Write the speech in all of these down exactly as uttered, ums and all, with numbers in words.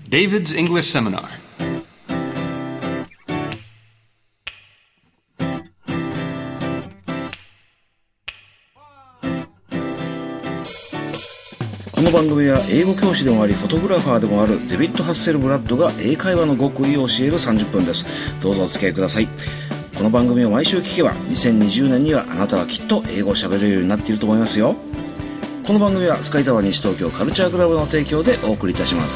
David's English Seminar. この番組は英語教師でもありフォトグラファーでもあるデビッド・ハッセルブラッドが英会話の極意を教えるさんじゅっぷんです。どうぞお付き合いください。この番組を毎週聞けばにせんにじゅうねんにはあなたはきっと英語を喋れるようになっていると思いますよ。この番組はスカイタワー西東京カルチャークラブの提供でお送りいたします。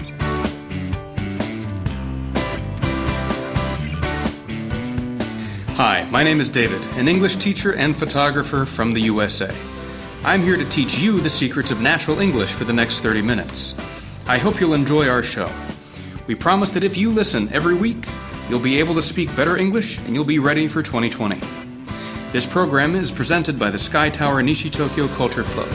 Hi, my name is David, an English teacher and photographer from the U S A. I'm here to teach you the secrets of natural English for the next thirty minutes. I hope you'll enjoy our show. We promise that if you listen every week, you'll be able to speak better English and you'll be ready for twenty twenty. This program is presented by the Sky Tower Nishi Tokyo Culture Club.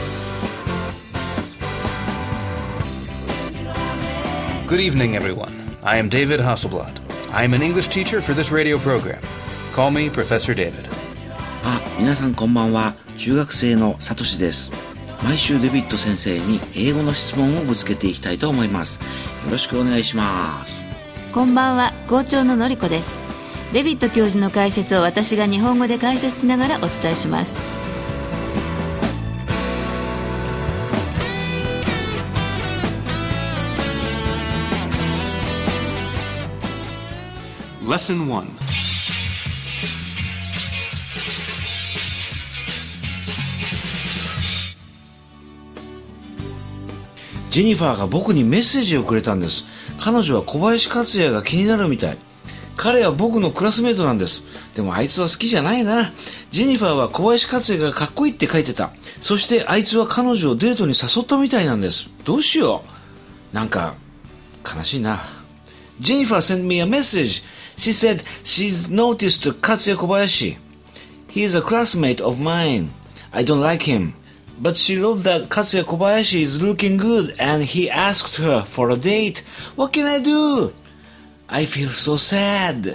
Good evening, everyone. I am David Hasselblad. I am an English teacher for this radio program. Call me Professor David. あ、皆さんこんばんは。中学生のサトシです。毎週デビッド先生に英語の質問をぶつけていきたいと思います。よろしくお願いします。 こんばんは、校長ののりこです。デビッド教授の解説を私が日本語で解説しながらお伝えします。 Lesson one. ジェニファーが僕にメッセージをくれたんです。彼女は小林克也が気になるみたい。彼は僕のクラスメートなんです。でもあいつは好きじゃないな。ジェニファーは小林克也がかっこいいって書いてた。そしてあいつは彼女をデートに誘ったみたいなんです。どうしよう。なんか悲しいな。ジェニファー sent me a message. She said she's noticed 克也小林. He is a classmate of mine. I don't like him.But she wrote that Katsuya Kobayashi is looking good and he asked her for a date. What can I do? I feel so sad.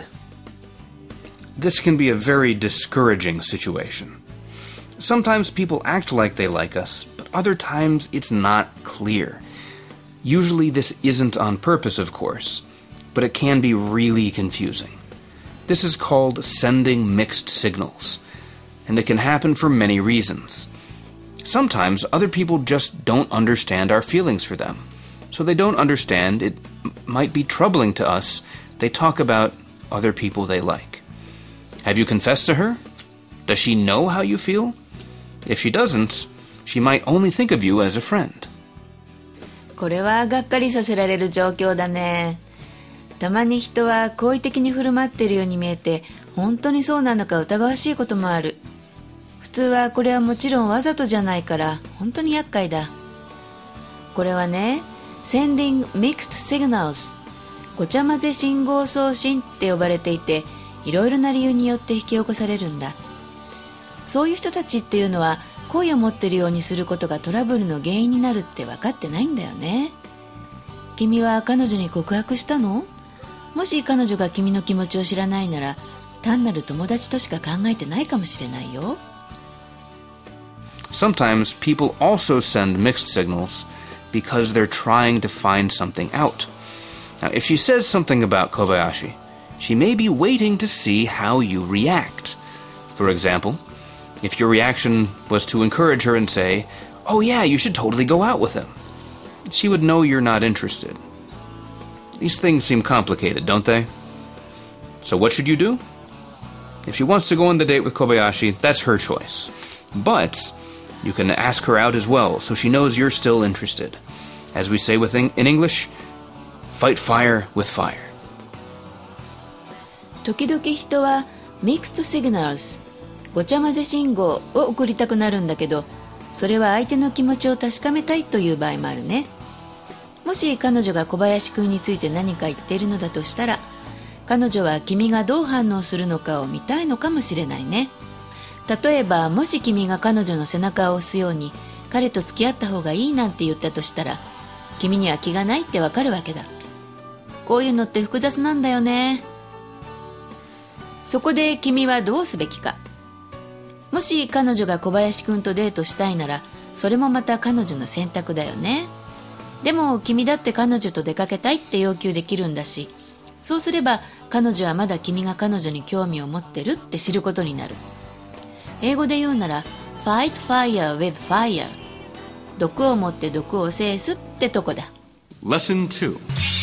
This can be a very discouraging situation. Sometimes people act like they like us, but other times it's not clear. Usually this isn't on purpose, of course, but it can be really confusing. This is called sending mixed signals, and it can happen for many reasons.Sometimes other people just don't understand our feelings for them. So they don't understand it might be troubling to us. They talk about other people they like. Have you confessed to her? Does she know how you feel? If she doesn't, she might only think of you as a friend. これはがっかりさせられる状況だね。たまに人は好意的に振る舞っているように見えて、本当にそうなのか疑わしいこともある。普通はこれはもちろんわざとじゃないから本当に厄介だ。これはね、Sending Mixed Signals ごちゃ混ぜ信号送信って呼ばれていて、いろいろな理由によって引き起こされるんだ。そういう人たちっていうのは好意を持っているようにすることがトラブルの原因になるって分かってないんだよね。君は彼女に告白したの？もし彼女が君の気持ちを知らないなら、単なる友達としか考えてないかもしれないよ。 Sometimes people also send mixed signals because they're trying to find something out. Now, if she says something about Kobayashi, she may be waiting to see how you react. For example, if your reaction was to encourage her and say, "Oh yeah, you should totally go out with him," she would know you're not interested. These things seem complicated, don't they? So what should you do? If she wants to go on the date with Kobayashi, that's her choice. But...You can ask her out as well, so she knows you're still interested. As we say in English, fight fire with fire. 時々人は Mixed Signals ごちゃ混ぜ信号を送りたくなるんだけど、それは相手の気持ちを確かめたいという場合もあるね。もし彼女が小林くんについて何か言っているのだとしたら、彼女は君がどう反応するのかを見たいのかもしれないね。例えば、もし君が彼女の背中を押すように彼と付き合った方がいいなんて言ったとしたら、君には気がないってわかるわけだ。こういうのって複雑なんだよね。そこで君はどうすべきか。もし彼女が小林くんとデートしたいなら、それもまた彼女の選択だよね。 でも君だって彼女と出かけたいって要求できるんだし、そうすれば彼女はまだ君が彼女に興味を持ってるって知ることになる。英語で言うなら Fight fire with fire、 毒を持って毒を制すってとこだ。 Lesson two.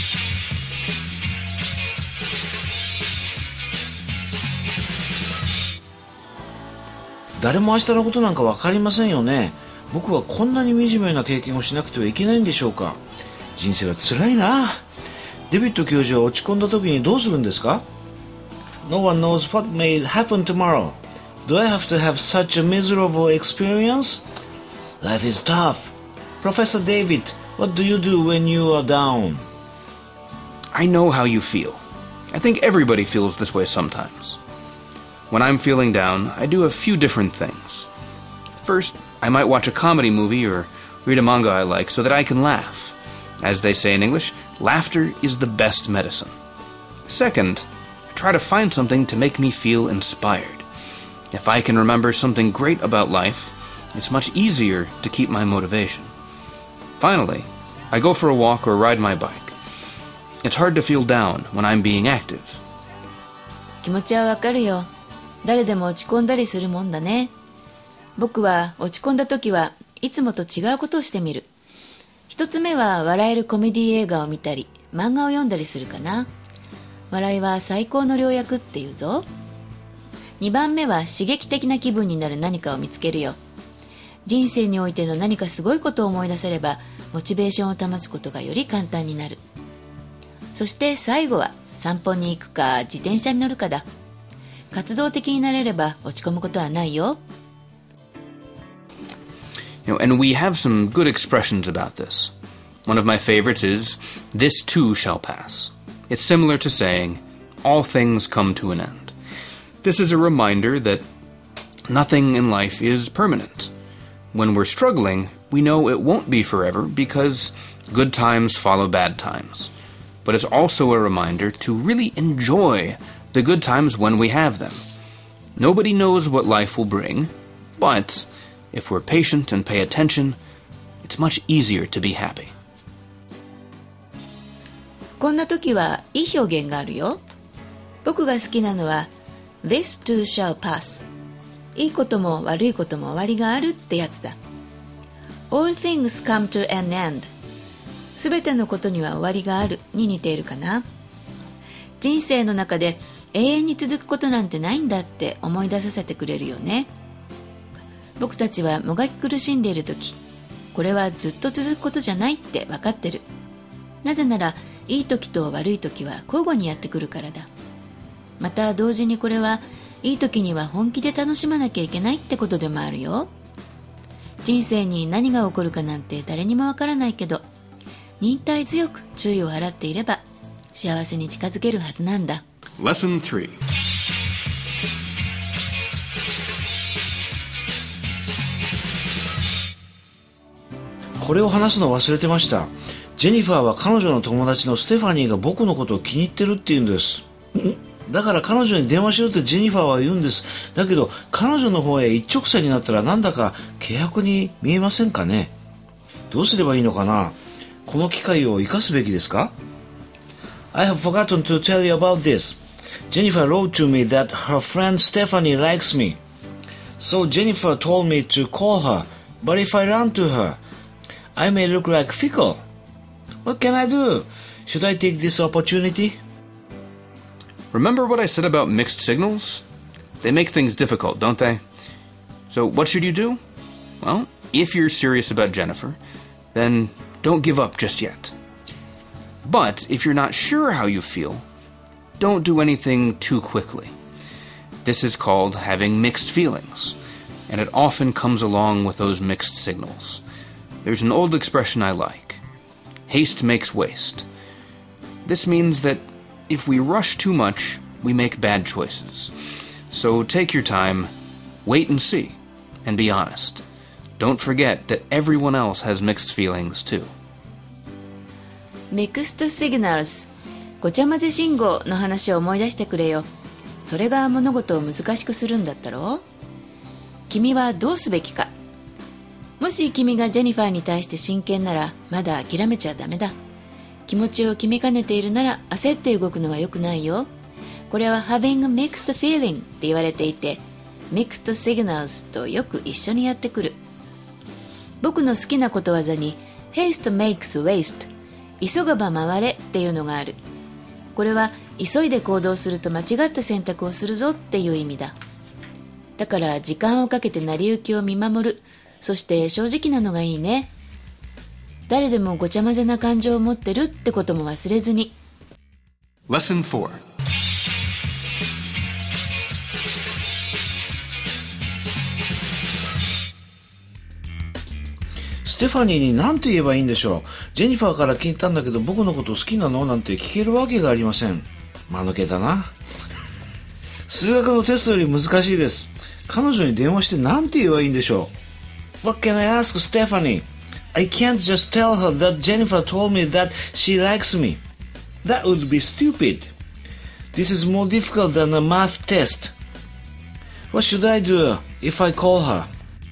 誰も明日のことなんか分かりませんよね。僕はこんなに惨めな経験をしなくてはいけないんでしょうか。人生は辛いな。デビッド教授は落ち込んだ時にどうするんですか？ No one knows what may happen tomorrow. Do I have to have such a miserable experience? Life is tough. Professor David, what do you do when you are down? I know how you feel. I think everybody feels this way sometimes. When I'm feeling down, I do a few different things. First, I might watch a comedy movie or read a manga I like so that I can laugh. As they say in English, laughter is the best medicine. Second, I try to find something to make me feel inspired. If I can remember something great about life, it's much easier to keep my motivation. Finally, I go for a walk or ride my bike. It's hard to feel down when I'm being active. 気持ちはわかるよ。誰でも落ち込んだりするもんだね。僕は落ち込んだ時はいつもと違うことをしてみる。一つ目は笑えるコメディ映画を見たり漫画を読んだりするかな。笑いは最高の良薬っていうぞ。二番目は刺激的な気分になる何かを見つけるよ。人生においての何かすごいことを思い出せればモチベーションを保つことがより簡単になる。そして最後は散歩に行くか自転車に乗るかだ。活動的になれれば落ち込むことはないよ。 You know, and we have some good expressions about this. One of my favorites is, "This too shall pass." It's similar to saying, "All things come to an end." This is a reminder that nothing in life is permanent. When we're struggling, we know it won't be forever because good times follow bad times. But it's also a reminder to really enjoy the good times when we have them. Nobody knows what life will bring, but if we're patient and pay attention, it's much easier to be happy. こんな時はいい表現があるよ。僕が好きなのは This too shall pass。 いいことも悪いことも終わりがあるってやつだ。 All things come to an end。 すべてのことには終わりがあるに似ているかな。人生の中で永遠に続くことなんてないんだって思い出させてくれるよね。僕たちはもがき苦しんでいる時、これはずっと続くことじゃないって分かってる。なぜならいい時と悪い時は交互にやってくるからだ。また同時にこれはいい時には本気で楽しまなきゃいけないってことでもあるよ。人生に何が起こるかなんて誰にもわからないけど、忍耐強く注意を払っていれば幸せに近づけるはずなんだ。 Lesson three. これを話すの忘れてました。ジェニファーは彼女の友達のステファニーが僕のことを気に入ってるって言うんです。だから彼女に電話しろってジェニファーは言うんです。だけど彼女の方へ一直線になったらなんだか契約に見えませんかね。どうすればいいのかな。この機会を生かすべきですか？ I have forgotten to tell you about this. Jennifer wrote to me that her friend Stephanie likes me. So Jennifer told me to call her, but if I run to her, I may look like fickle. What can I do? Should I take this opportunity? Remember what I said about mixed signals? They make things difficult, don't they? So what should you do? Well, if you're serious about Jennifer, then don't give up just yet. But if you're not sure how you feel, don't do anything too quickly. This is called having mixed feelings, and it often comes along with those mixed signals. There's an old expression I like. Haste makes waste. This means that if we rush too much, we make bad choices. So take your time, wait and see, and be honest. Don't forget that everyone else has mixed feelings too. Mixed signals、 ごちゃ混ぜ信号の話を思い出してくれよ。それが物事を難しくするんだったろう。君はどうすべきか。 もし君がジェニファーに対して真剣ならまだ諦めちゃダメだ。気持ちを決めかねているなら焦って動くのは良くないよ。これは having a mixed feeling って言われていて、mixed signals とよく一緒にやってくる。僕の好きなことわざに haste makes waste、 急がば回れっていうのがある。これは急いで行動すると間違った選択をするぞっていう意味だ。だから時間をかけて成り行きを見守る、そして正直なのがいいね。誰でもごちゃ混ぜな感情を持ってるってことも忘れずに。 Lesson four. ステファニーに何て言えばいいんでしょう。ジェニファーから聞いたんだけど僕のこと好きなのなんて聞けるわけがありません。間抜けだな。数学のテストより難しいです。彼女に電話して何て言えばいいんでしょう。 What can I ask Stephanie? I can't just tell her that Jennifer told me that she likes me. That would be stupid. This is more difficult than a math test. What should I do if I call her?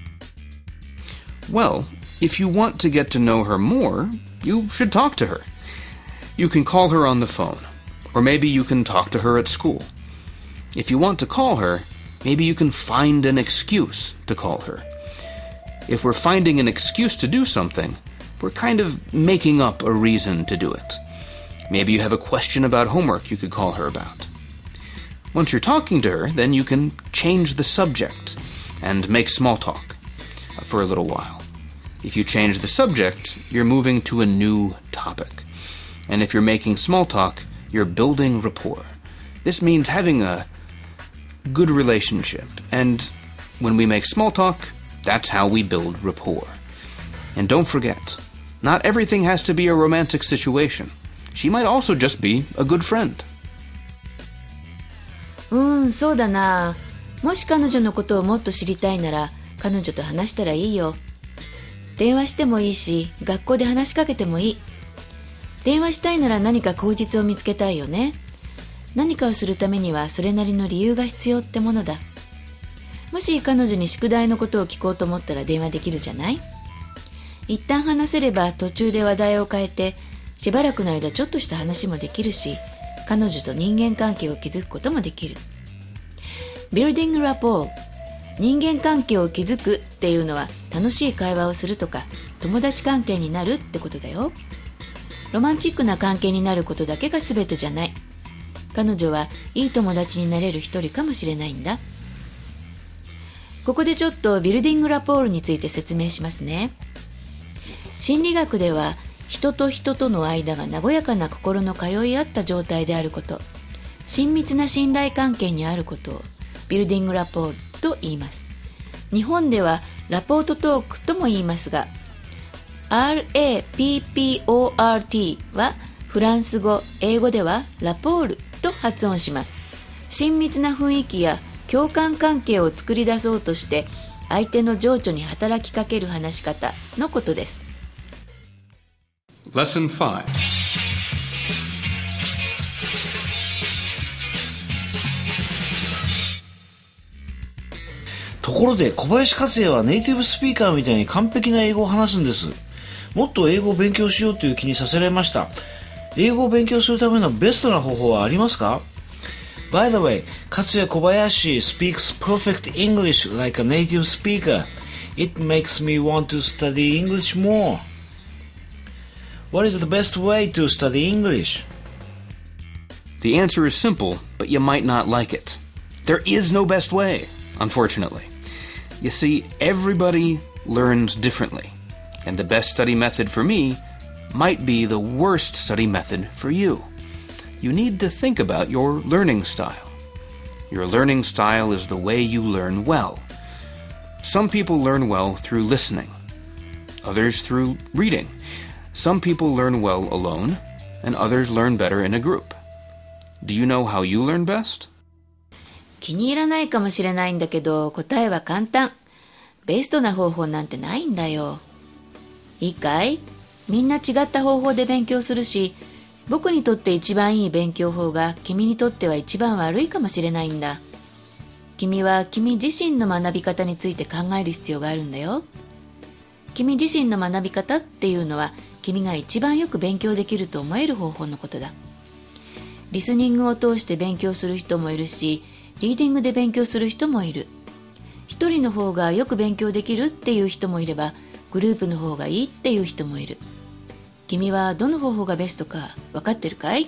Well, if you want to get to know her more, you should talk to her. You can call her on the phone, or maybe you can talk to her at school. If you want to call her, maybe you can find an excuse to call her. If we're finding an excuse to do something, we're kind of making up a reason to do it. Maybe you have a question about homework you could call her about. Once you're talking to her, then you can change the subject and make small talk for a little while. If you change the subject, you're moving to a new topic. And if you're making small talk, you're building rapport. This means having a good relationship. And when we make small talk, that's how we build rapport. And don't forget, not everything has to be a romantic situation. She might also just be a good friend. うーん、そうだな。もし彼女のことをもっと知りたいなら、彼女と話したらいいよ。電話してもいいし、学校で話しかけてもいい。電話したいなら何か口実を見つけたいよね。何かをするためにはそれなりの理由が必要ってものだ。もし彼女に宿題のことを聞こうと思ったら電話できるじゃない。一旦話せれば途中で話題を変えて、しばらくの間ちょっとした話もできるし、彼女と人間関係を築くこともできる。Building rapport、人間関係を築くっていうのは楽しい会話をするとか友達関係になるってことだよ。ロマンチックな関係になることだけが全てじゃない。彼女はいい友達になれる一人かもしれないんだ。ここでちょっとビルディングラポールについて説明しますね。心理学では人と人との間が和やかな心の通い合った状態であること、親密な信頼関係にあることをビルディングラポールと言います。日本ではラポートトークとも言いますが、 アールエーピーピーオーアールティー はフランス語、英語ではラポールと発音します。親密な雰囲気や共感関係を作り出そうとして相手の情緒に働きかける話し方のことです。 Lesson five. ところで小林克也はネイティブスピーカーみたいに完璧な英語を話すんです。もっと英語を勉強しようという気にさせられました。英語を勉強するためのベストな方法はありますか？ By the way, Katsuya Kobayashi speaks perfect English like a native speaker. It makes me want to study English more. What is the best way to study English? The answer is simple, but you might not like it. There is no best way, unfortunately. You see, everybody learns differently, and the best study method for me might be the worst study method for you. You need to think about your learning style. Your learning style is the way you learn well. Some people learn well through listening, others through reading. Some people learn well alone, and others learn better in a group. Do you know how you learn best? 気に入らないかもしれないんだけど、答えは簡単。ベストな方法なんてないんだよ。いいかい？みんな違った方法で勉強するし、僕にとって一番いい勉強法が君にとっては一番悪いかもしれないんだ。君は君自身の学び方について考える必要があるんだよ。 君自身の学び方っていうのは君が一番よく勉強できると思える方法のことだ。リスニングを通して勉強する人もいるし、リーディングで勉強する人もいる。一人の方がよく勉強できるっていう人もいれば、グループの方がいいっていう人もいる。君はどの方法がベストか分かってるかい？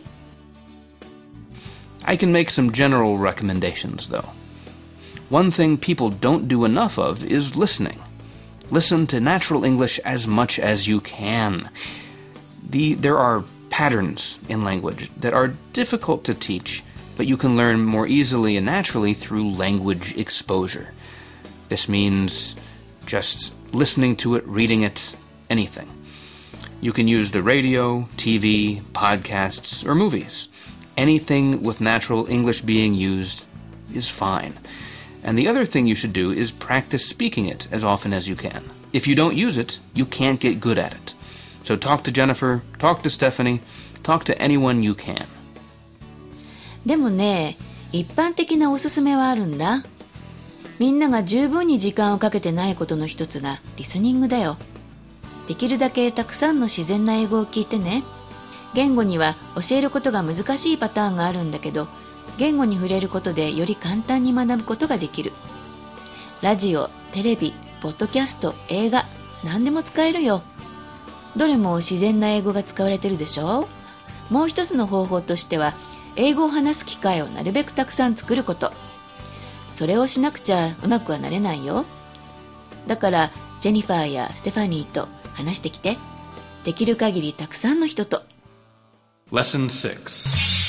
I can make some general recommendations, though. One thing people don't do enough of is listening. Listen to natural English as much as you can. The, there are patterns in language that are difficult to teach, but you can learn more easily and naturally through language exposure. This means just listening to it, reading it, anything. You can use the radio, T V, podcasts, or movies. Anything with natural English being used is fine. And the other thing you should do is practice speaking it as often as you can. If you don't use it, you can't get good at it. So talk to Jennifer, talk to Stephanie, talk to anyone you can. でもね、一般的なおすすめはあるんだ。みんなが十分に時間をかけてないことの一つがリスニングだよ。できるだけたくさんの自然な英語を聞いてね。言語には教えることが難しいパターンがあるんだけど、言語に触れることでより簡単に学ぶことができる。ラジオ、テレビ、ポッドキャスト、映画、何でも使えるよ。どれも自然な英語が使われてるでしょ。もう一つの方法としては、英語を話す機会をなるべくたくさん作ること。それをしなくちゃうまくはなれないよ。だからジェニファーやステファニーと話してきて。できる限りたくさんの人と。 Lesson six.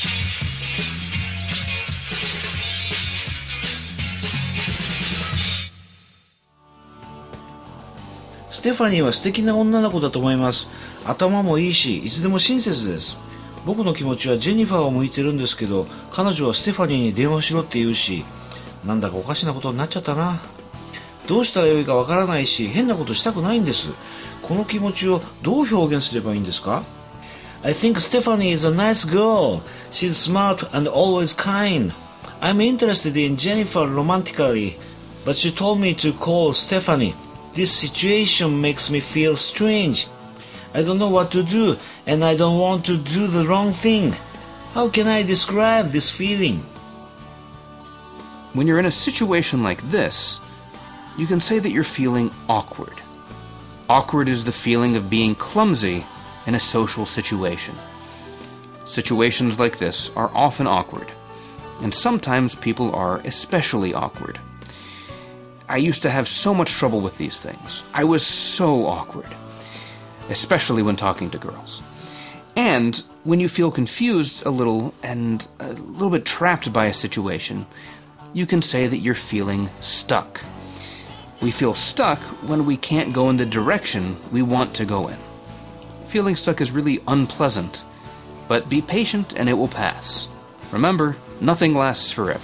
ステファニーは素敵な女の子だと思います。頭もいいし、いつでも親切です。僕の気持ちはジェニファーを向いてるんですけど、彼女はステファニーに電話しろって言うし、なんだかおかしなことになっちゃったな。どうしたらよいかわからないし、変なことしたくないんです。この気持ちをどう表現すればいいんですか？ I think Stephanie is a nice girl. She's smart and always kind. I'm interested in Jennifer romantically, but she told me to call Stephanie.This situation makes me feel strange. I don't know what to do, and I don't want to do the wrong thing. How can I describe this feeling? When you're in a situation like this, you can say that you're feeling awkward. Awkward is the feeling of being clumsy in a social situation. Situations like this are often awkward, and sometimes people are especially awkward.I used to have so much trouble with these things. I was so awkward, especially when talking to girls. And when you feel confused a little and a little bit trapped by a situation, you can say that you're feeling stuck. We feel stuck when we can't go in the direction we want to go in. Feeling stuck is really unpleasant, but be patient and it will pass. Remember, nothing lasts forever.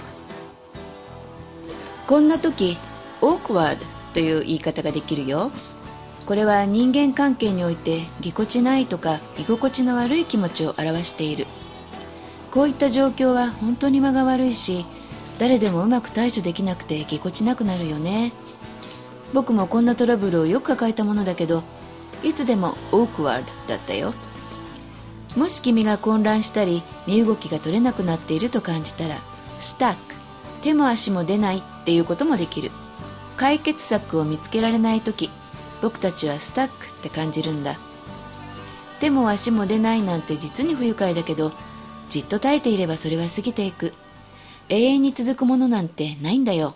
こんな時awkward という言い方ができるよ。これは人間関係においてぎこちないとか居心地の悪い気持ちを表している。こういった状況は本当に間が悪いし、誰でもうまく対処できなくてぎこちなくなるよね。僕もこんなトラブルをよく抱えたものだけど、いつでも awkward だったよ。もし君が混乱したり身動きが取れなくなっていると感じたら stuck、 手も足も出ないっていうこともできる。解決策を見つけられないとき、僕たちはスタックって感じるんだ。手も足も出ないなんて実に不愉快だけど、じっと耐えていればそれは過ぎていく。永遠に続くものなんてないんだよ。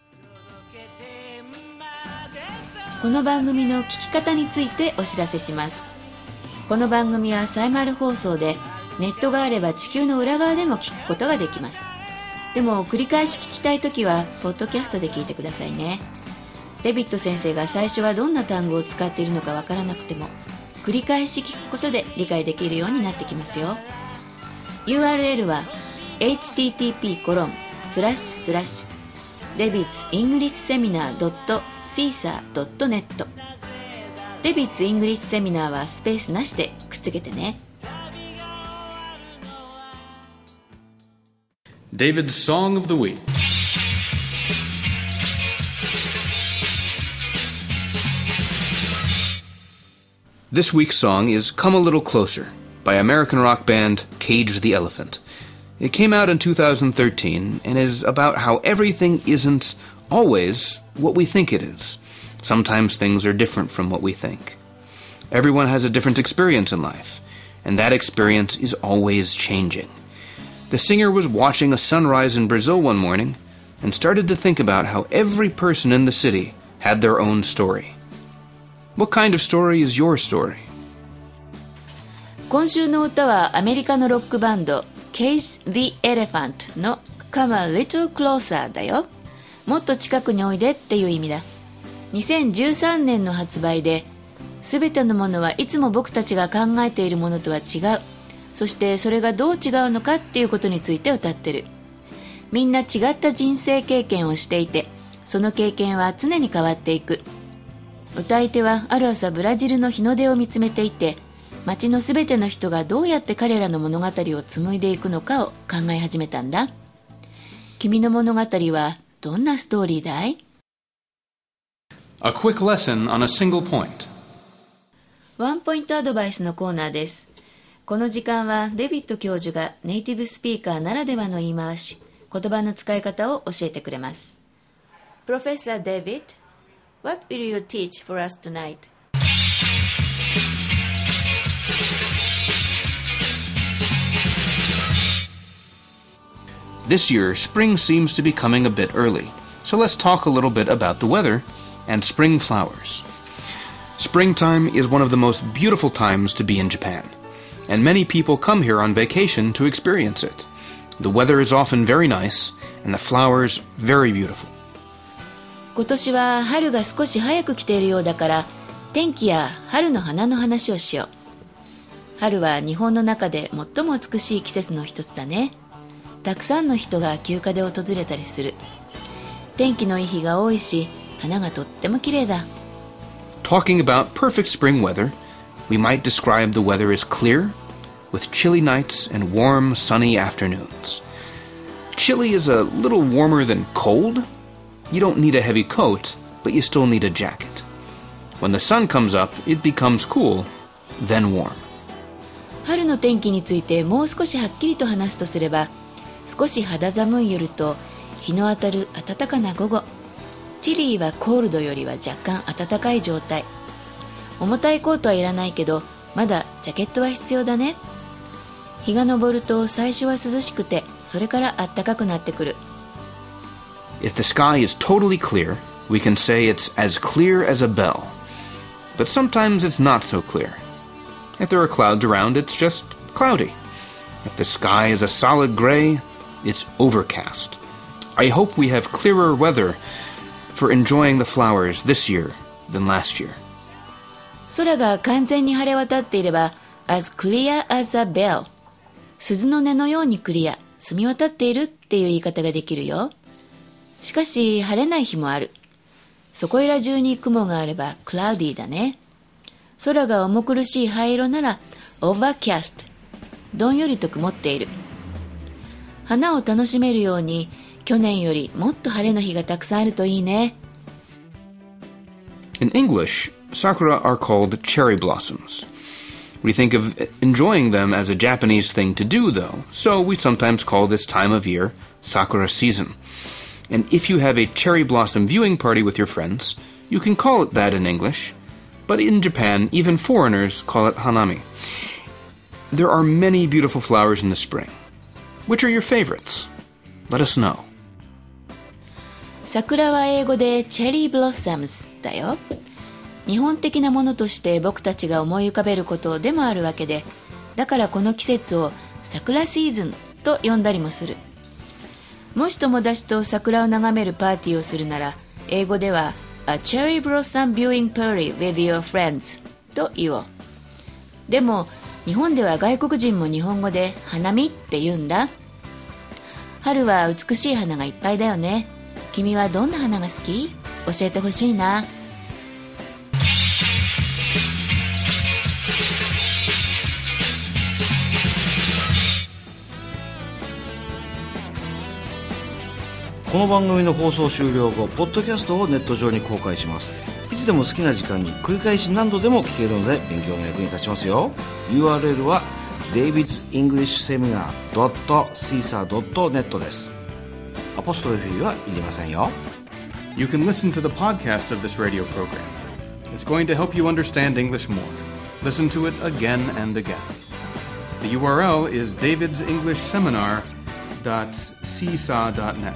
この番組の聞き方についてお知らせします。この番組はサイマル放送で、ネットがあれば地球の裏側でも聞くことができます。でも繰り返し聞きたいときはポッドキャストで聞いてくださいね。デビッド先生が最初はどんな単語を使っているのかわからなくても、繰り返し聞くことで理解できるようになってきますよ。 ユーアールエル は エイチティーティーピーコロンスラッシュスラッシュデビッツイングリッシュセミナードットシーサードットネット。デビッツイングリッシュセミナーはスペースなしでくっつけてね。 David's Song of the Week. This week's song is Come a Little Closer by American rock band Cage the Elephant. It came out in two thousand thirteen and is about how everything isn't always what we think it is. Sometimes things are different from what we think. Everyone has a different experience in life, and that experience is always changing. The singer was watching a sunrise in Brazil one morning and started to think about how every person in the city had their own story. What kind of story is your story? 今週の歌はアメリカのロックバンド Cage the Elephant の Come a Little Closer だよ。もっと近くにおいでっていう意味だ。にせんじゅうさんねんの発売で、すべてのものはいつも僕たちが考えているものとは違う。そしてそれがどう違うのかっていうことについて歌ってる。みんな違った人生経験をしていて、その経験は常に変わっていく。歌い手はある朝ブラジルの日の出を見つめていて、街のすべての人がどうやって彼らの物語を紡いでいくのかを考え始めたんだ。君の物語はどんなストーリーだい？ A quick lesson on a single point. ワンポイントアドバイスのコーナーです。この時間はデビッド教授がネイティブスピーカーならではの言い回し、言葉の使い方を教えてくれます。Professor David, what will you teach for us tonight? This year, spring seems to be coming a bit early, so let's talk a little bit about the weather and spring flowers. Springtime is one of the most beautiful times to be in Japan, and many people come here on vacation to experience it. The weather is often very nice, and the flowers very beautiful. 今年は春が少し早く来ているようだから、天気や春の花の話をしよう。春は日本の中で最も美しい季節の一つだね。たくさんの人が休暇で訪れたりする。天気のいい日が多いし、花がとっても綺麗だ。 Talking about perfect spring weather, we might describe the weather as clear, with chilly nights and warm, sunny afternoons. Chilly is a little warmer than cold. You don't need a heavy coat, but you still need a jacket. When the sun comes up, it becomes cool, then warm. 春の天気についてもう少しはっきりと話すとすれば、少し肌寒い夜と日の当たる暖かな午後。チリーはコールドよりは若干暖かい状態。重たいコートはいらないけど、まだジャケットは必要だね。日が昇ると最初は涼しくて、それから暖かくなってくる。 If the sky is totally clear, we can say it's as clear as a bell. But sometimes it's not so clear. If there are clouds around, it's just cloudy. If the sky is a solid gray, it's overcast. I hope we have clearer weather for enjoying the flowers this year than last year. 空が完全に晴れ渡っていれば、as clear as a bell。鈴の音のようにクリア、澄み渡っているっていう言い方ができるよ。しかし、晴れない日もある。そこいら中に雲があれば、cloudy だね。空が重苦しい灰色なら、overcast。どんよりと曇っている。花を楽しめるように、去年よりもっと晴れの日がたくさんあるといいね。 In English, sakura are called cherry blossoms. We think of enjoying them as a Japanese thing to do, though, so we sometimes call this time of year sakura season. And if you have a cherry blossom viewing party with your friends, you can call it that in English. But in Japan, even foreigners call it hanami. There are many beautiful flowers in the spring. Which are your favorites? Let us know. 桜は英語で Cherry Blossoms だよ。日本的なものとして僕たちが思い浮かべることでもあるわけで、だからこの季節を桜シーズンと呼んだりもする。もし友達と桜を眺めるパーティーをするなら、英語では A Cherry Blossom Viewing Party with your friends と言おう。でも日本では外国人も日本語で花見って言うんだ。春は美しい花がいっぱいだよね。君はどんな花が好き？教えてほしいな。 この番組の放送終了後、ポッドキャストをネット上に公開します。いつつでも好きな時間に繰り返し何度でも聞けるので勉強の役に立ちますよ。 ユーアールエル は デイビッズイングリッシュセミナー ドット シーサー ドット ネット です。アポストロフィーはいりませんよ。 You can listen to the podcast of this radio program. It's going to help you understand English more. Listen to it again and again. The U R L is davids english seminar dot seesaw dot net.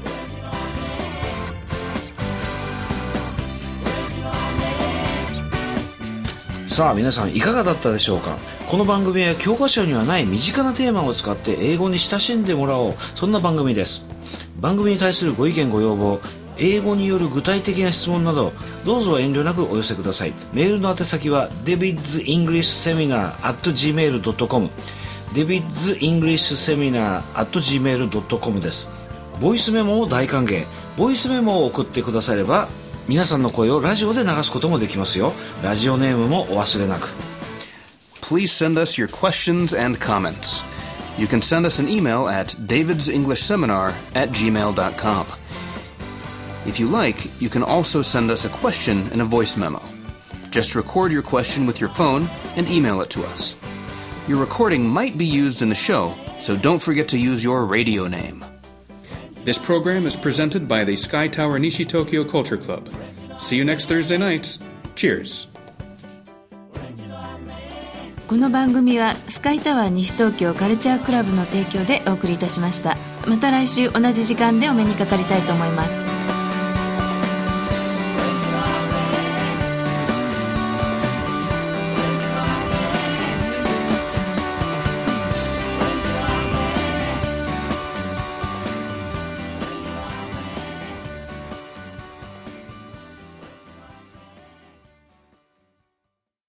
さあ皆さんいかがだったでしょうか。この番組は教科書にはない身近なテーマを使って英語に親しんでもらおう、そんな番組です。番組に対するご意見ご要望、英語による具体的な質問などどうぞ遠慮なくお寄せください。メールの宛先は デビッズイングリッシュセミナー アット ジーメール ドット コム デビッズイングリッシュセミナー アット ジーメール ドット コム です。ボイスメモも大歓迎。ボイスメモを送ってくだされば皆さんの声をラジオで流すこともできますよ。ラジオネームもお忘れなく。 Please send us your questions and comments. You can send us an email at davids english seminar at gmail dot com. If you like, you can also send us a question in a voice memo. Just record your question with your phone and email it to us. Your recording might be used in the show, so don't forget to use your radio name. This program is presented by the Sky Tower Nishi Tokyo Culture Club. See you next Thursday night. Cheers. この番組はスカイタワー西東京カルチャークラブの提供でお送りいたしました。また来週同じ時間でお目にかかりたいと思います。